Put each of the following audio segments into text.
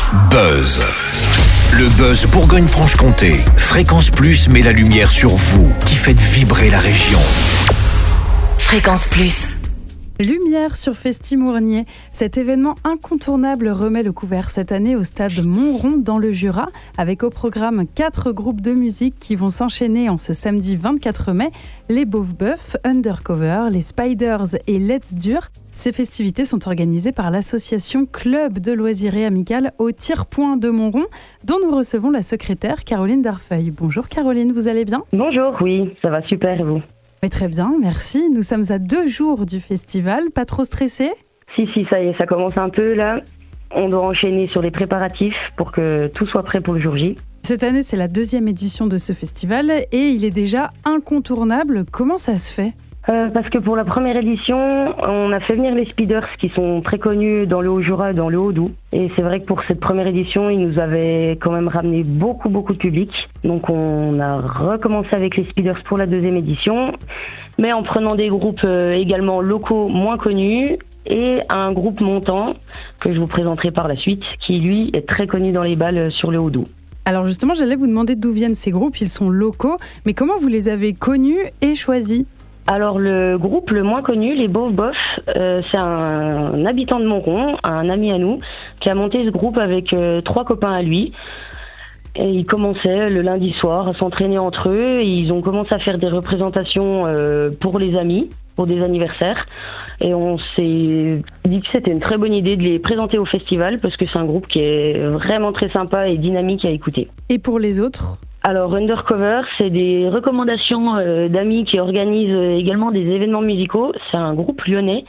Buzz. Le Buzz Bourgogne-Franche-Comté. Fréquence Plus met la lumière sur vous qui faites vibrer la région. Fréquence Plus. Lumière sur Festimournier. Cet événement incontournable remet le couvert cette année au stade Montrond dans le Jura, avec au programme 4 groupes de musique qui vont s'enchaîner en ce samedi 24 mai. Les Beauf Boeufs, Undercover, les Spiders et Let's Dur. Ces festivités sont organisées par l'association Club de loisirs et amical au Tire-Point de Montrond, dont nous recevons la secrétaire Caroline Darfeuille. Bonjour Caroline, vous allez bien ? Bonjour, oui, ça va super et vous ? Mais très bien, merci. Nous sommes à 2 jours du festival, pas trop stressé ? Si, ça y est, ça commence un peu là. On doit enchaîner sur les préparatifs pour que tout soit prêt pour le jour J. Cette année, c'est la 2e édition de ce festival et il est déjà incontournable. Comment ça se fait ? Parce que pour la première édition, on a fait venir les Spiders qui sont très connus dans le Haut-Jura et dans le Haut-Doubs. Et c'est vrai que pour cette première édition, ils nous avaient quand même ramené beaucoup de public. Donc on a recommencé avec les Spiders pour la 2e édition, mais en prenant des groupes également locaux moins connus et un groupe montant que je vous présenterai par la suite, qui lui est très connu dans les balles sur le Haut-Doubs. Alors justement, j'allais vous demander d'où viennent ces groupes, ils sont locaux, mais comment vous les avez connus et choisis ? Alors le groupe le moins connu, les Beauf Boeufs, c'est un habitant de Montrond, un ami à nous, qui a monté ce groupe avec 3 copains à lui. Et ils commençaient le lundi soir à s'entraîner entre eux. Et ils ont commencé à faire des représentations pour les amis, pour des anniversaires. Et on s'est dit que c'était une très bonne idée de les présenter au festival parce que c'est un groupe qui est vraiment très sympa et dynamique à écouter. Et pour les autres ? Alors Undercover, c'est des recommandations d'amis qui organisent également des événements musicaux. C'est un groupe lyonnais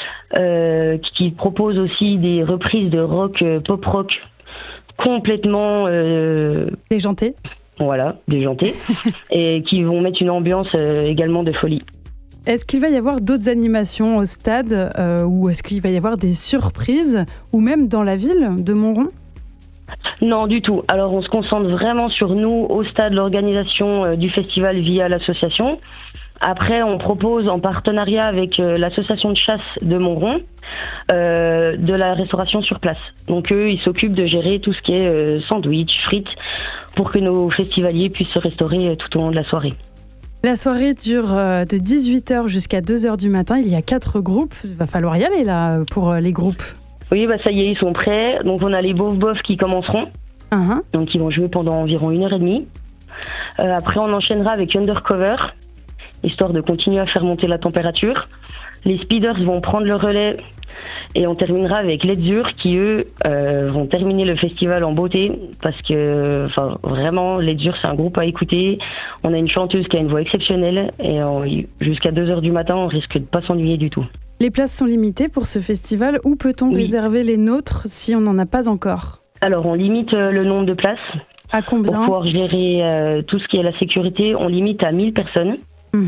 qui propose aussi des reprises de rock, pop rock complètement déjanté. Voilà, déjanté. Et qui vont mettre une ambiance également de folie. Est-ce qu'il va y avoir d'autres animations au stade ou est-ce qu'il va y avoir des surprises ou même dans la ville de Montrond ? Non, du tout. Alors, on se concentre vraiment sur nous, au stade, l'organisation du festival via l'association. Après, on propose en partenariat avec l'association de chasse de Montrond de la restauration sur place. Donc, eux, ils s'occupent de gérer tout ce qui est sandwich, frites, pour que nos festivaliers puissent se restaurer tout au long de la soirée. La soirée dure de 18h jusqu'à 2h du matin. Il y a 4 groupes. Il va falloir y aller, là, pour les groupes. Oui, ça y est, ils sont prêts. Donc on a les Beauf Boeufs qui commenceront. Donc ils vont jouer pendant environ 1h30. Après on enchaînera avec Undercover, histoire de continuer à faire monter la température. Les Speeders vont prendre le relais et on terminera avec Let's Dur qui eux vont terminer le festival en beauté parce que vraiment Let's Dur c'est un groupe à écouter. On a une chanteuse qui a une voix exceptionnelle et jusqu'à 2h du matin on risque de pas s'ennuyer du tout. Les places sont limitées pour ce festival. Où peut-on réserver les nôtres si on n'en a pas encore ? Alors, on limite le nombre de places. À combien ? Pour pouvoir gérer tout ce qui est la sécurité, on limite à 1000 personnes.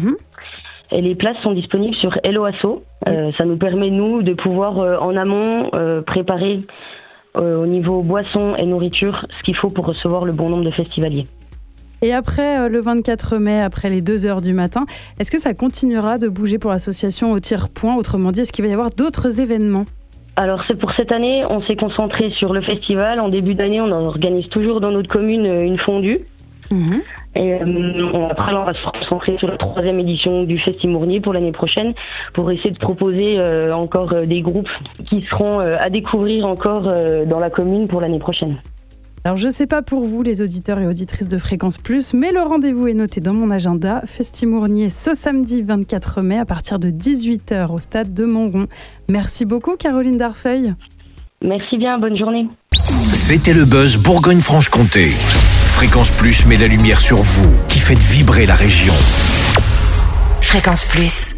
Et les places sont disponibles sur Hello Asso. Ça nous permet, nous, de pouvoir en amont préparer au niveau boissons et nourriture ce qu'il faut pour recevoir le bon nombre de festivaliers. Et après le 24 mai, après les 2h du matin, est-ce que ça continuera de bouger pour l'association au Tire-Point ? Autrement dit, est-ce qu'il va y avoir d'autres événements ? Alors c'est pour cette année, on s'est concentré sur le festival. En début d'année, on organise toujours dans notre commune une fondue. Et après, on va se concentrer sur la 3e édition du Festimournier pour l'année prochaine pour essayer de proposer encore des groupes qui seront à découvrir encore dans la commune pour l'année prochaine. Alors je ne sais pas pour vous les auditeurs et auditrices de Fréquence Plus, mais le rendez-vous est noté dans mon agenda. Festimournier ce samedi 24 mai à partir de 18h au stade de Montrond. Merci beaucoup Caroline Darfeuille. Merci bien, bonne journée. C'était le Buzz Bourgogne-Franche-Comté. Fréquence Plus met la lumière sur vous qui faites vibrer la région. Fréquence Plus.